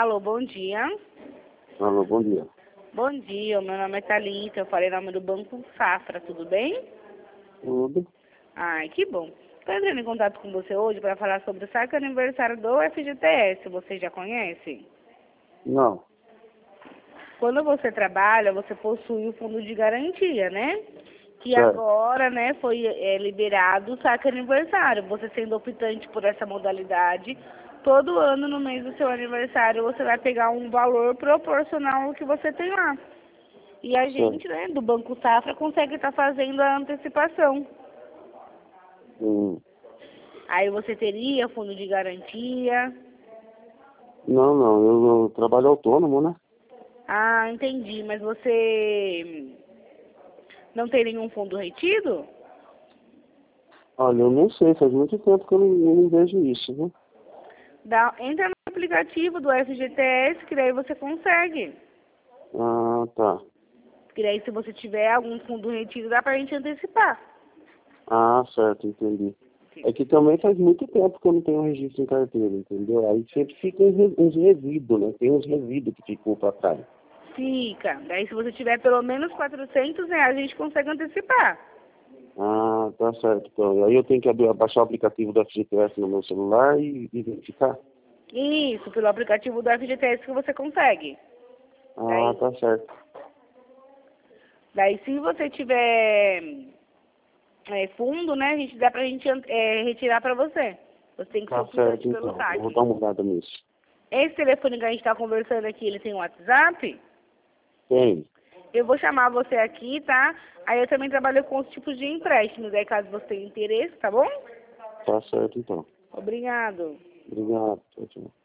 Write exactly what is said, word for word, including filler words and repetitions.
Alô, bom dia. Alô, bom dia. Bom dia, meu nome é Thalita, eu falei em nome do Banco Safra, tudo bem? Tudo? Ai, que bom. Estou entrando em contato com você hoje para falar sobre o saque aniversário do F G T S, você já conhece? Não. Quando você trabalha, você possui o fundo de garantia, né? Que Certo. agora, né, foi é, liberado o saque aniversário. Você sendo optante por essa modalidade, todo ano no mês do seu aniversário você vai pegar um valor proporcional ao que você tem lá. E a gente, né, do Banco Safra, consegue estar fazendo a antecipação. Hum. Aí você teria fundo de garantia. Não, não, eu, eu trabalho autônomo, né? Ah, entendi. Mas você não tem nenhum fundo retido? Olha, eu não sei, faz muito tempo que eu não, eu não vejo isso, né? Dá, entra no aplicativo do F G T S, que daí você consegue. Ah, tá. Que daí se você tiver algum fundo retido, dá pra gente antecipar. Ah, certo, entendi. É que também faz muito tempo que eu não tenho registro em carteira, entendeu? Aí sempre fica uns, re- uns resíduos, né? Tem uns resíduos que ficam pra trás. Fica. Daí se você tiver pelo menos quatrocentos reais, a gente consegue antecipar. Ah, tá certo. Então, aí eu tenho que abrir, baixar o aplicativo do F G T S no meu celular e, e verificar? Isso, pelo aplicativo do F G T S que você consegue. Ah, Daí, tá certo. daí se você tiver é, fundo, né, a gente dá pra gente é, retirar pra você. Você tem que ser Tá optante certo, pelo então. Eu vou saque. dar uma olhada nisso. Esse telefone que a gente está conversando aqui, ele tem um WhatsApp? Tem. Eu vou chamar você aqui, tá? Aí eu também trabalho com os tipos de empréstimos, aí caso você tenha interesse, tá bom? Tá certo, então. Obrigado. Obrigado. Tchau, tchau.